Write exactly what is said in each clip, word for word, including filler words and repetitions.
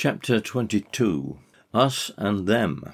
Chapter twenty-two. Us and Them.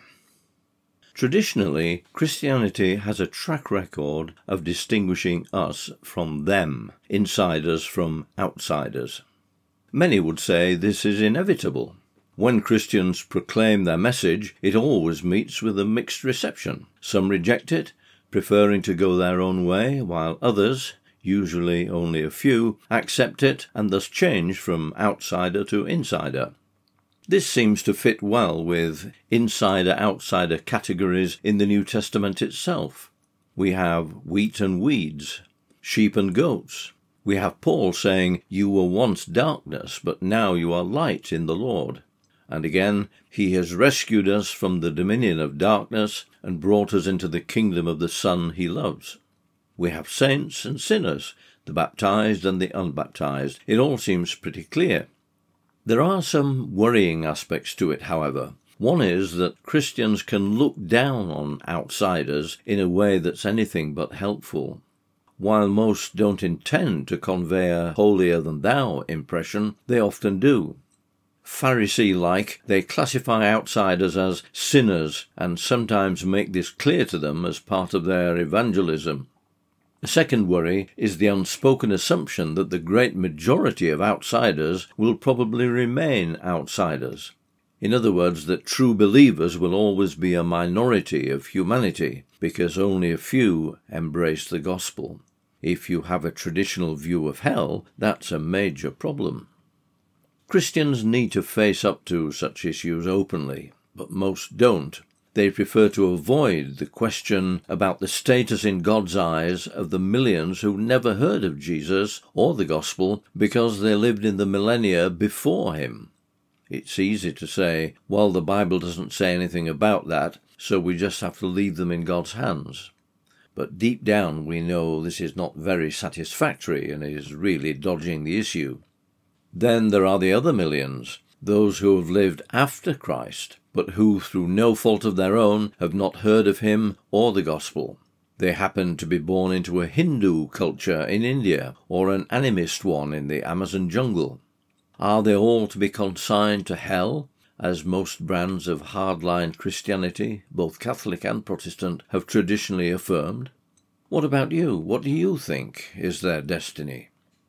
Traditionally, Christianity has a track record of distinguishing us from them, insiders from outsiders. Many would say this is inevitable. When Christians proclaim their message, it always meets with a mixed reception. Some reject it, preferring to go their own way, while others, usually only a few, accept it and thus change from outsider to insider. This seems to fit well with insider-outsider categories in the New Testament itself. We have wheat and weeds, sheep and goats. We have Paul saying, "You were once darkness, but now you are light in the Lord." And again, "He has rescued us from the dominion of darkness and brought us into the kingdom of the Son he loves." We have saints and sinners, the baptized and the unbaptized. It all seems pretty clear. There are some worrying aspects to it, however. One is that Christians can look down on outsiders in a way that's anything but helpful. While most don't intend to convey a holier-than-thou impression, they often do. Pharisee-like, they classify outsiders as sinners and sometimes make this clear to them as part of their evangelism. A second worry is the unspoken assumption that the great majority of outsiders will probably remain outsiders. In other words, that true believers will always be a minority of humanity, because only a few embrace the gospel. If you have a traditional view of hell, that's a major problem. Christians need to face up to such issues openly, but most don't. They prefer to avoid the question about the status in God's eyes of the millions who never heard of Jesus or the gospel because they lived in the millennia before him. It's easy to say, well, the Bible doesn't say anything about that, so we just have to leave them in God's hands. But deep down we know this is not very satisfactory and is really dodging the issue. Then there are the other millions, those who have lived after Christ, but who, through no fault of their own, have not heard of him or the gospel. They happen to be born into a Hindu culture in India, or an animist one in the Amazon jungle. Are they all to be consigned to hell, as most brands of hardline Christianity, both Catholic and Protestant, have traditionally affirmed? What about you? What do you think is their destiny?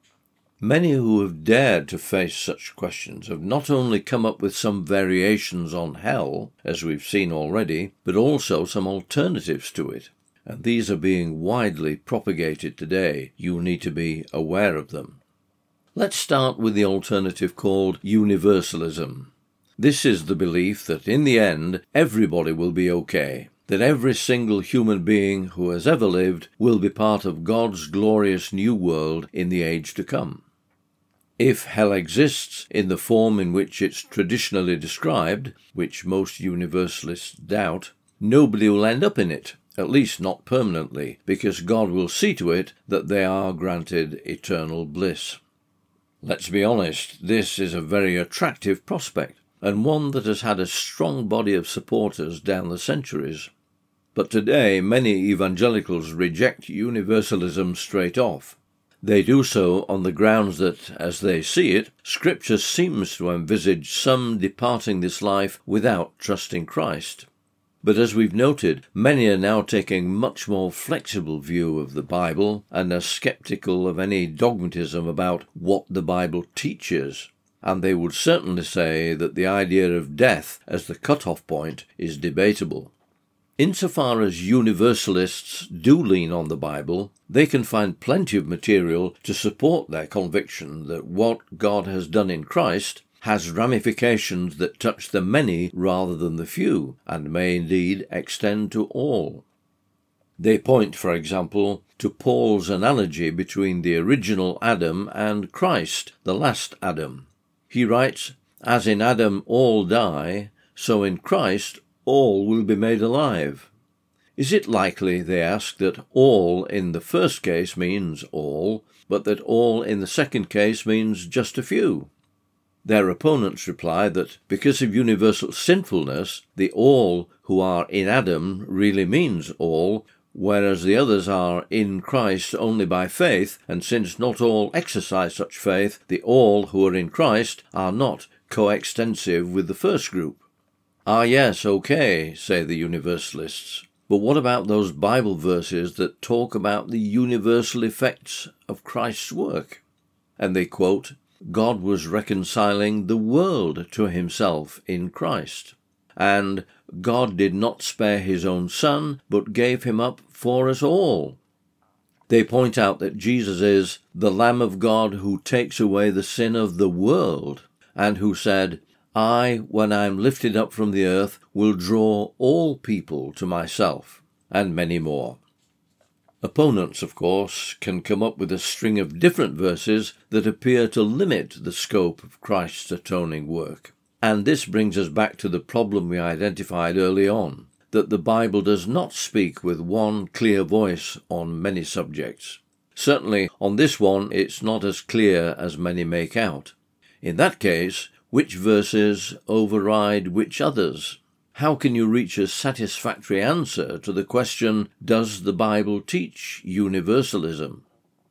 Many who have dared to face such questions have not only come up with some variations on hell, as we've seen already, but also some alternatives to it. And these are being widely propagated today. You need to be aware of them. Let's start with the alternative called universalism. This is the belief that in the end, everybody will be okay, that every single human being who has ever lived will be part of God's glorious new world in the age to come. If hell exists in the form in which it's traditionally described, which most universalists doubt, nobody will end up in it, at least not permanently, because God will see to it that they are granted eternal bliss. Let's be honest, this is a very attractive prospect, and one that has had a strong body of supporters down the centuries. But today many evangelicals reject universalism straight off. They do so on the grounds that, as they see it, Scripture seems to envisage some departing this life without trusting Christ. But as we've noted, many are now taking much more flexible view of the Bible and are skeptical of any dogmatism about what the Bible teaches, and they would certainly say that the idea of death as the cut-off point is debatable. Insofar as universalists do lean on the Bible, they can find plenty of material to support their conviction that what God has done in Christ has ramifications that touch the many rather than the few, and may indeed extend to all. They point, for example, to Paul's analogy between the original Adam and Christ, the last Adam. He writes, "As in Adam all die, so in Christ all will be made alive." Is it likely, they ask, that all in the first case means all, but that all in the second case means just a few? Their opponents reply that because of universal sinfulness, the all who are in Adam really means all, whereas the others are in Christ only by faith, and since not all exercise such faith, the all who are in Christ are not coextensive with the first group. Ah yes, okay, say the universalists. But what about those Bible verses that talk about the universal effects of Christ's work? And they quote, God was reconciling the world to himself in Christ, and God did not spare his own Son, but gave him up for us all. They point out that Jesus is the Lamb of God who takes away the sin of the world, and who said, I, when I am lifted up from the earth, will draw all people to myself, and many more. Opponents, of course, can come up with a string of different verses that appear to limit the scope of Christ's atoning work. And this brings us back to the problem we identified early on, that the Bible does not speak with one clear voice on many subjects. Certainly, on this one, it's not as clear as many make out. In that case, which verses override which others? How can you reach a satisfactory answer to the question, does the Bible teach universalism?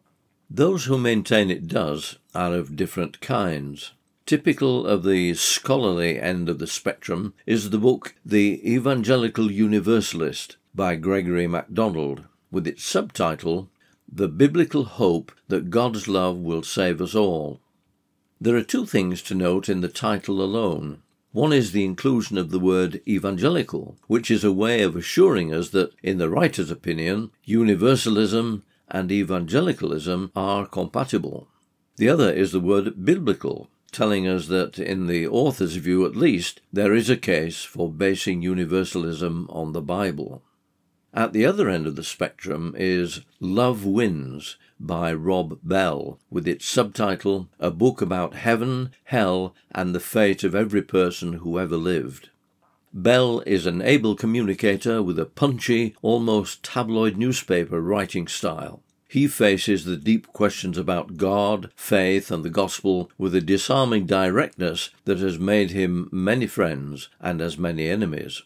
Those who maintain it does are of different kinds. Typical of the scholarly end of the spectrum is the book The Evangelical Universalist by Gregory MacDonald, with its subtitle, The Biblical Hope That God's Love Will Save Us All. There are two things to note in the title alone. One is the inclusion of the word evangelical, which is a way of assuring us that, in the writer's opinion, universalism and evangelicalism are compatible. The other is the word biblical, telling us that, in the author's view at least, there is a case for basing universalism on the Bible. At the other end of the spectrum is Love Wins by Rob Bell, with its subtitle, A Book About Heaven, Hell, and the Fate of Every Person Who Ever Lived. Bell is an able communicator with a punchy, almost tabloid newspaper writing style. He faces the deep questions about God, faith, and the gospel with a disarming directness that has made him many friends and as many enemies.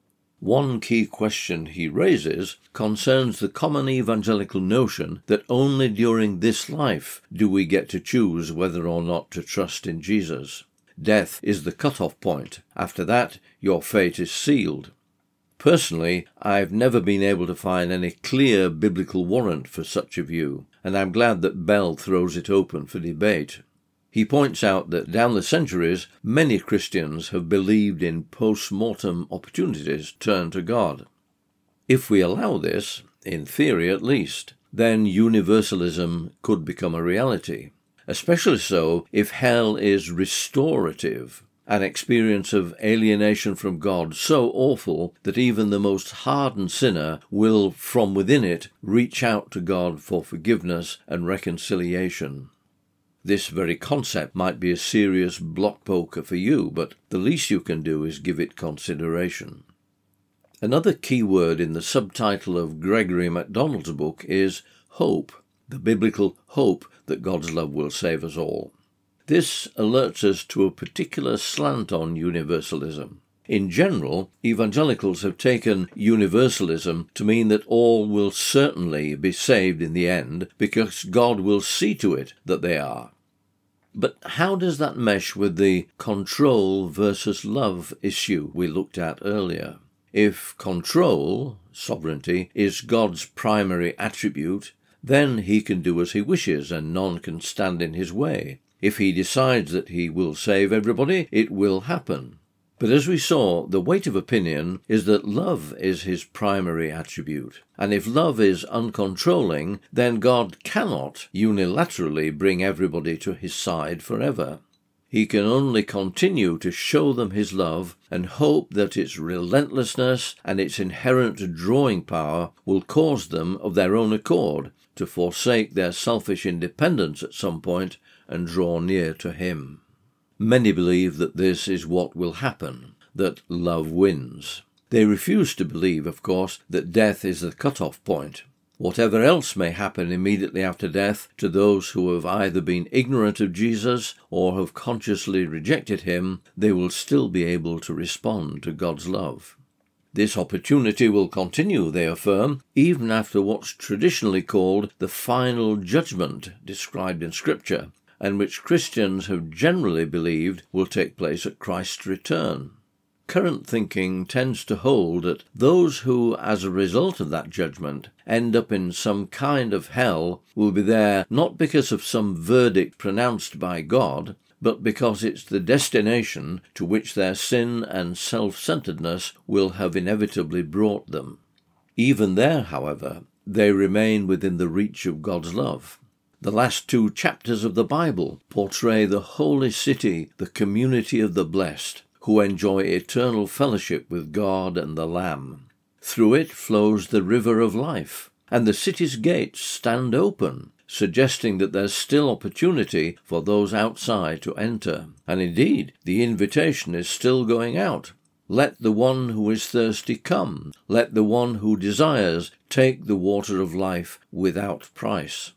One key question he raises concerns the common evangelical notion that only during this life do we get to choose whether or not to trust in Jesus. Death is the cut-off point. After that, your fate is sealed. Personally, I've never been able to find any clear biblical warrant for such a view, and I'm glad that Bell throws it open for debate. He points out that down the centuries, many Christians have believed in post-mortem opportunities turned to God. If we allow this, in theory at least, then universalism could become a reality, especially so if hell is restorative, an experience of alienation from God so awful that even the most hardened sinner will, from within it, reach out to God for forgiveness and reconciliation. This very concept might be a serious block poker for you, but the least you can do is give it consideration. Another key word in the subtitle of Gregory MacDonald's book is hope, the biblical hope that God's love will save us all. This alerts us to a particular slant on universalism. In general, evangelicals have taken universalism to mean that all will certainly be saved in the end because God will see to it that they are. But how does that mesh with the control versus love issue we looked at earlier? If control, sovereignty, is God's primary attribute, then he can do as he wishes and none can stand in his way. If he decides that he will save everybody, it will happen. But as we saw, the weight of opinion is that love is his primary attribute. And if love is uncontrolling, then God cannot unilaterally bring everybody to his side forever. He can only continue to show them his love and hope that its relentlessness and its inherent drawing power will cause them of their own accord to forsake their selfish independence at some point and draw near to him. Many believe that this is what will happen, that love wins. They refuse to believe, of course, that death is the cut-off point. Whatever else may happen immediately after death to those who have either been ignorant of Jesus or have consciously rejected him, they will still be able to respond to God's love. This opportunity will continue, they affirm, even after what's traditionally called the final judgment described in Scripture, and which Christians have generally believed will take place at Christ's return. Current thinking tends to hold that those who, as a result of that judgment, end up in some kind of hell will be there not because of some verdict pronounced by God, but because it's the destination to which their sin and self-centeredness will have inevitably brought them. Even there, however, they remain within the reach of God's love. The last two chapters of the Bible portray the holy city, the community of the blessed, who enjoy eternal fellowship with God and the Lamb. Through it flows the river of life, and the city's gates stand open, suggesting that there's still opportunity for those outside to enter. And indeed, the invitation is still going out. Let the one who is thirsty come. Let the one who desires take the water of life without price.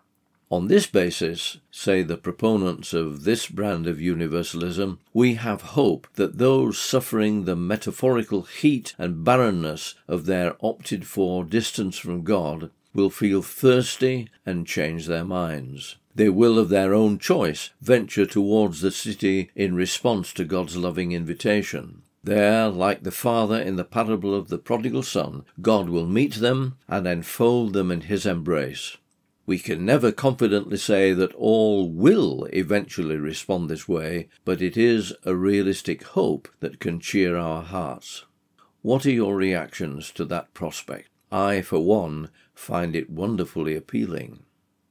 On this basis, say the proponents of this brand of universalism, we have hope that those suffering the metaphorical heat and barrenness of their opted-for distance from God will feel thirsty and change their minds. They will of their own choice venture towards the city in response to God's loving invitation. There, like the father in the parable of the prodigal son, God will meet them and enfold them in his embrace. We can never confidently say that all will eventually respond this way, but it is a realistic hope that can cheer our hearts. What are your reactions to that prospect? I, for one, find it wonderfully appealing.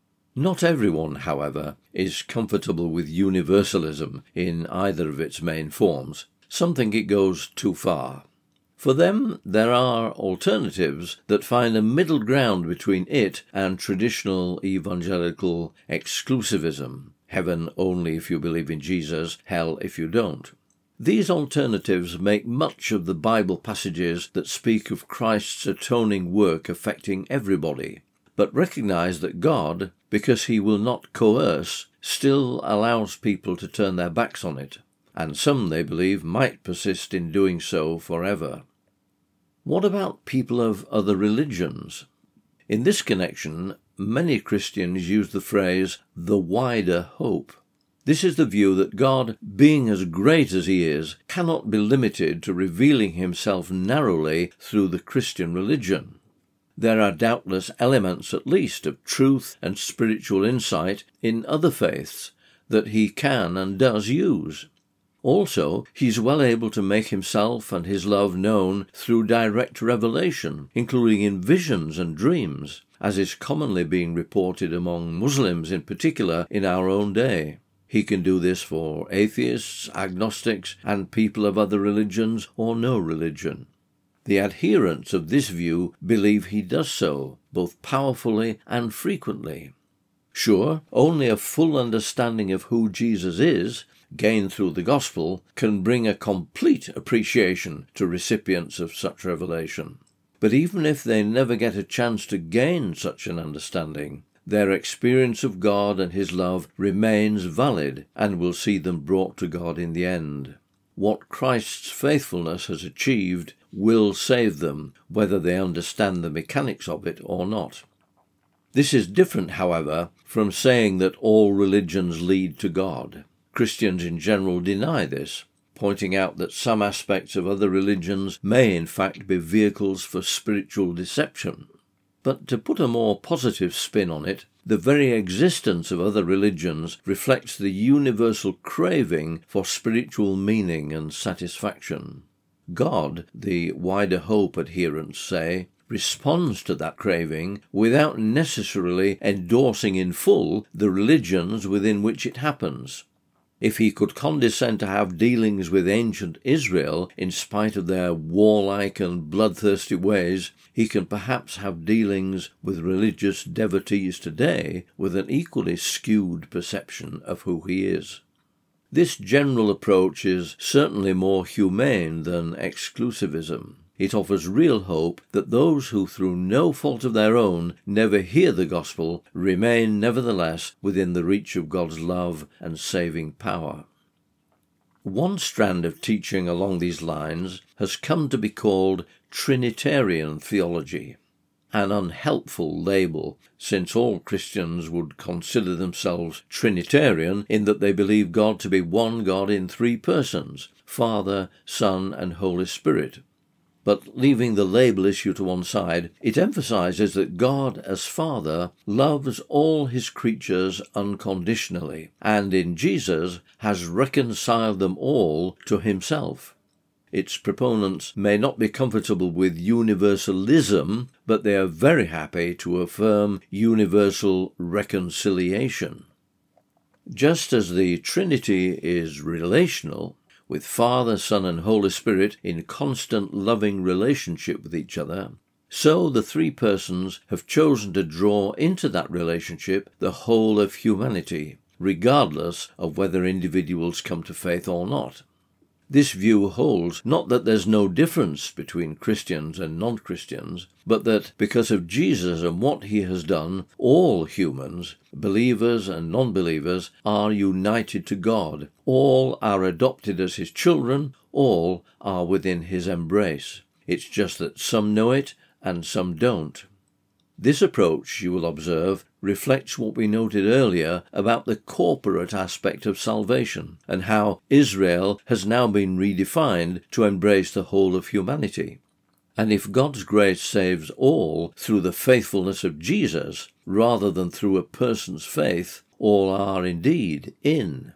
Not everyone, however, is comfortable with universalism in either of its main forms. Some think it goes too far. For them, there are alternatives that find a middle ground between it and traditional evangelical exclusivism, heaven only if you believe in Jesus, hell if you don't. These alternatives make much of the Bible passages that speak of Christ's atoning work affecting everybody, but recognize that God, because he will not coerce, still allows people to turn their backs on it, and some, they believe, might persist in doing so forever. What about people of other religions? In this connection, many Christians use the phrase, the wider hope. This is the view that God, being as great as he is, cannot be limited to revealing himself narrowly through the Christian religion. There are doubtless elements at least of truth and spiritual insight in other faiths that he can and does use. Also, he is well able to make himself and his love known through direct revelation, including in visions and dreams, as is commonly being reported among Muslims in particular in our own day. He can do this for atheists, agnostics, and people of other religions or no religion. The adherents of this view believe he does so, both powerfully and frequently. Sure, only a full understanding of who Jesus is, gained through the gospel, can bring a complete appreciation to recipients of such revelation. But even if they never get a chance to gain such an understanding, their experience of God and his love remains valid and will see them brought to God in the end. What Christ's faithfulness has achieved will save them, whether they understand the mechanics of it or not. This is different, however, from saying that all religions lead to God. Christians in general deny this, pointing out that some aspects of other religions may in fact be vehicles for spiritual deception. But to put a more positive spin on it, the very existence of other religions reflects the universal craving for spiritual meaning and satisfaction. God, the wider hope adherents say, responds to that craving without necessarily endorsing in full the religions within which it happens. If he could condescend to have dealings with ancient Israel in spite of their warlike and bloodthirsty ways, he can perhaps have dealings with religious devotees today with an equally skewed perception of who he is. This general approach is certainly more humane than exclusivism. It offers real hope that those who, through no fault of their own, never hear the gospel, remain nevertheless within the reach of God's love and saving power. One strand of teaching along these lines has come to be called Trinitarian theology. an unhelpful label, since all Christians would consider themselves Trinitarian in that they believe God to be one God in three persons, Father, Son, and Holy Spirit. But leaving the label issue to one side, it emphasizes that God as Father loves all his creatures unconditionally, and in Jesus has reconciled them all to himself. Its proponents may not be comfortable with universalism, but they are very happy to affirm universal reconciliation. Just as the Trinity is relational, with Father, Son, and Holy Spirit in constant loving relationship with each other, so the three persons have chosen to draw into that relationship the whole of humanity, regardless of whether individuals come to faith or not. This view holds not that there's no difference between Christians and non-Christians, but that because of Jesus and what he has done, all humans, believers and non-believers, are united to God. All are adopted as his children, all are within his embrace. It's just that some know it and some don't. This approach, you will observe, reflects what we noted earlier about the corporate aspect of salvation and how Israel has now been redefined to embrace the whole of humanity. And if God's grace saves all through the faithfulness of Jesus rather than through a person's faith, all are indeed in.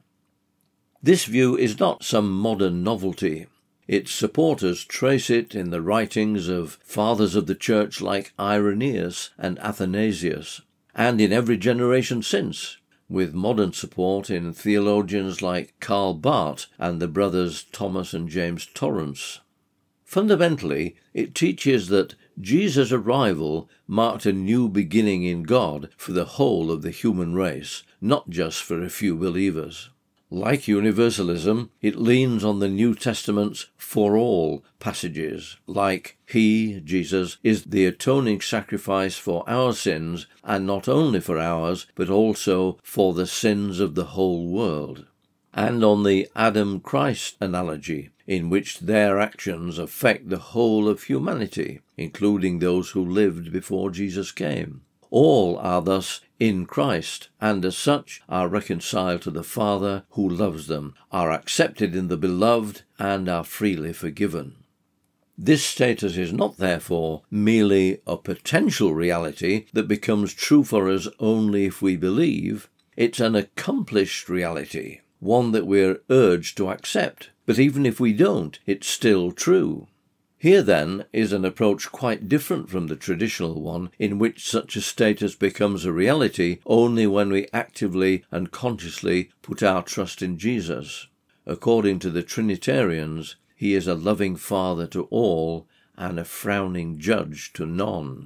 This view is not some modern novelty. Its supporters trace it in the writings of fathers of the Church like Irenaeus and Athanasius, and in every generation since, with modern support in theologians like Karl Barth and the brothers Thomas and James Torrance. Fundamentally, it teaches that Jesus' arrival marked a new beginning in God for the whole of the human race, not just for a few believers. Like universalism, it leans on the New Testament's for all passages, like He, Jesus, is the atoning sacrifice for our sins, and not only for ours, but also for the sins of the whole world. And on the Adam-Christ analogy, in which their actions affect the whole of humanity, including those who lived before Jesus came. All are thus in Christ, and as such are reconciled to the Father who loves them, are accepted in the Beloved, and are freely forgiven. This status is not, therefore, merely a potential reality that becomes true for us only if we believe. It's an accomplished reality, one that we're urged to accept. But even if we don't, it's still true. Here, then, is an approach quite different from the traditional one, in which such a status becomes a reality only when we actively and consciously put our trust in Jesus. According to the Trinitarians, he is a loving Father to all and a frowning judge to none.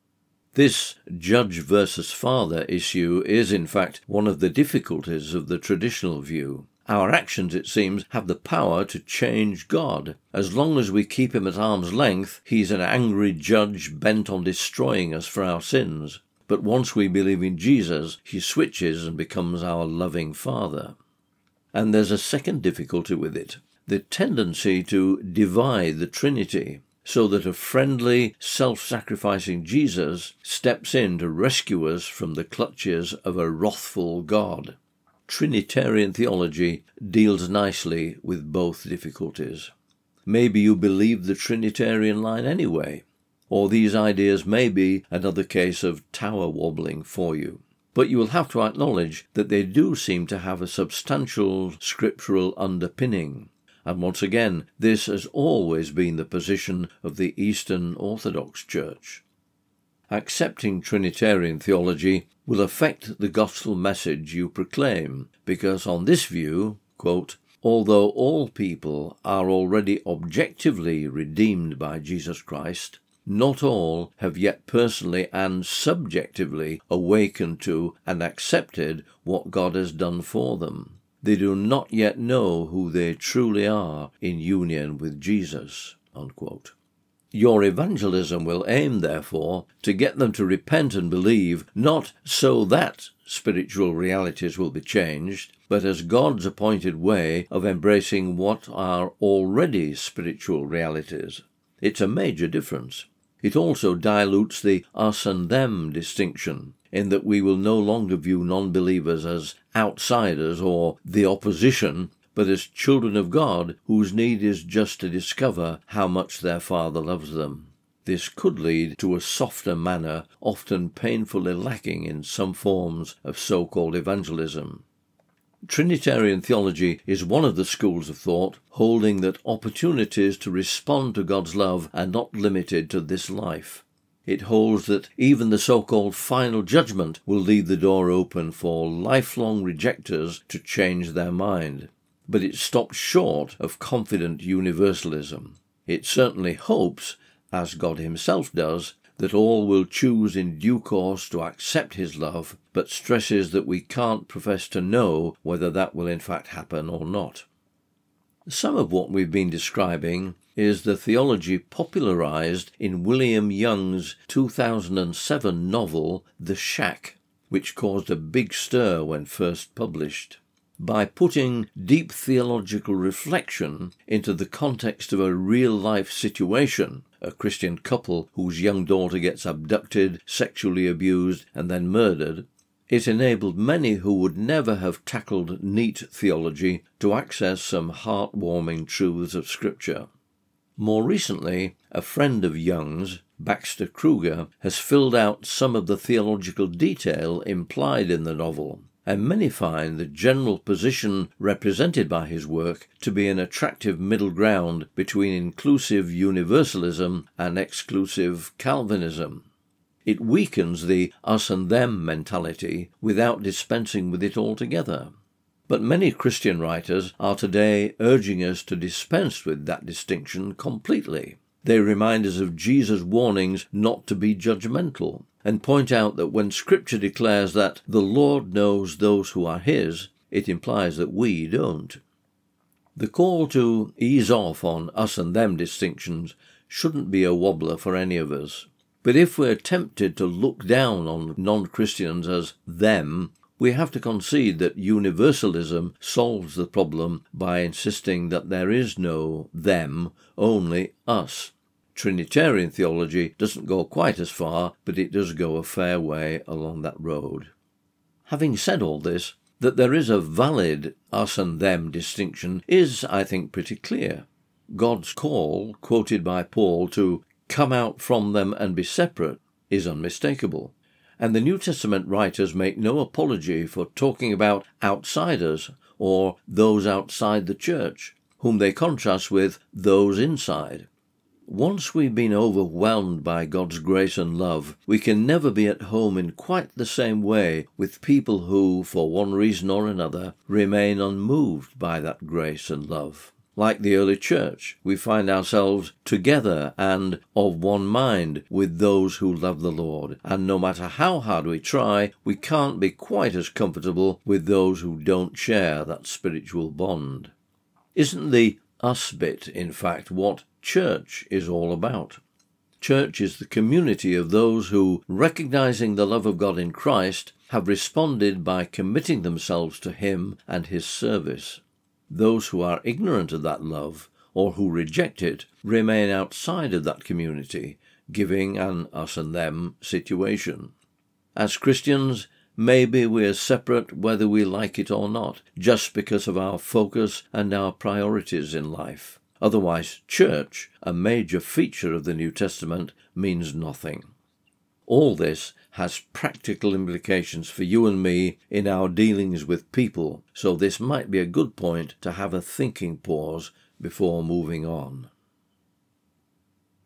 This judge versus father issue is, in fact, one of the difficulties of the traditional view. Our actions, it seems, have the power to change God. As long as we keep him at arm's length, he's an angry judge bent on destroying us for our sins. But once we believe in Jesus, he switches and becomes our loving Father. And there's a second difficulty with it, the tendency to divide the Trinity, so that a friendly, self-sacrificing Jesus steps in to rescue us from the clutches of a wrathful God. Trinitarian theology deals nicely with both difficulties. Maybe you believe the Trinitarian line anyway, or these ideas may be another case of tower wobbling for you. But you will have to acknowledge that they do seem to have a substantial scriptural underpinning. And once again, this has always been the position of the Eastern Orthodox Church. Accepting Trinitarian theology will affect the gospel message you proclaim, because on this view, quote, although all people are already objectively redeemed by Jesus Christ, not all have yet personally and subjectively awakened to and accepted what God has done for them. They do not yet know who they truly are in union with Jesus, unquote. Your evangelism will aim, therefore, to get them to repent and believe, not so that spiritual realities will be changed, but as God's appointed way of embracing what are already spiritual realities. It's a major difference. It also dilutes the us and them distinction, in that we will no longer view non-believers as outsiders or the opposition, but as children of God whose need is just to discover how much their Father loves them. This could lead to a softer manner, often painfully lacking in some forms of so-called evangelism. Trinitarian theology is one of the schools of thought holding that opportunities to respond to God's love are not limited to this life. It holds that even the so-called final judgment will leave the door open for lifelong rejectors to change their mind. But it stops short of confident universalism. It certainly hopes, as God himself does, that all will choose in due course to accept his love, but stresses that we can't profess to know whether that will in fact happen or not. Some of what we've been describing is the theology popularized in William Young's two thousand seven novel The Shack, which caused a big stir when first published. By putting deep theological reflection into the context of a real-life situation, a Christian couple whose young daughter gets abducted, sexually abused, and then murdered, it enabled many who would never have tackled neat theology to access some heartwarming truths of Scripture. More recently, a friend of Young's, Baxter Kruger, has filled out some of the theological detail implied in the novel, and many find the general position represented by his work to be an attractive middle ground between inclusive universalism and exclusive Calvinism. It weakens the us and them mentality without dispensing with it altogether. But many Christian writers are today urging us to dispense with that distinction completely. They remind us of Jesus' warnings not to be judgmental, and point out that when Scripture declares that the Lord knows those who are his, it implies that we don't. The call to ease off on us and them distinctions shouldn't be a wobbler for any of us. But if we're tempted to look down on non-Christians as them, we have to concede that universalism solves the problem by insisting that there is no them, only us. Trinitarian theology doesn't go quite as far, but it does go a fair way along that road. Having said all this, that there is a valid us and them distinction is, I think, pretty clear. God's call, quoted by Paul, to come out from them and be separate, is unmistakable. And the New Testament writers make no apology for talking about outsiders or those outside the church, whom they contrast with those inside. Once we've been overwhelmed by God's grace and love, we can never be at home in quite the same way with people who, for one reason or another, remain unmoved by that grace and love. Like the early church, we find ourselves together and of one mind with those who love the Lord, and no matter how hard we try, we can't be quite as comfortable with those who don't share that spiritual bond. Isn't the us bit, in fact, what church is all about? Church is the community of those who, recognizing the love of God in Christ, have responded by committing themselves to him and his service. Those who are ignorant of that love, or who reject it, remain outside of that community, giving an us and them situation. As Christians, maybe we're separate whether we like it or not, just because of our focus and our priorities in life. Otherwise, church, a major feature of the New Testament, means nothing. All this has practical implications for you and me in our dealings with people, so this might be a good point to have a thinking pause before moving on.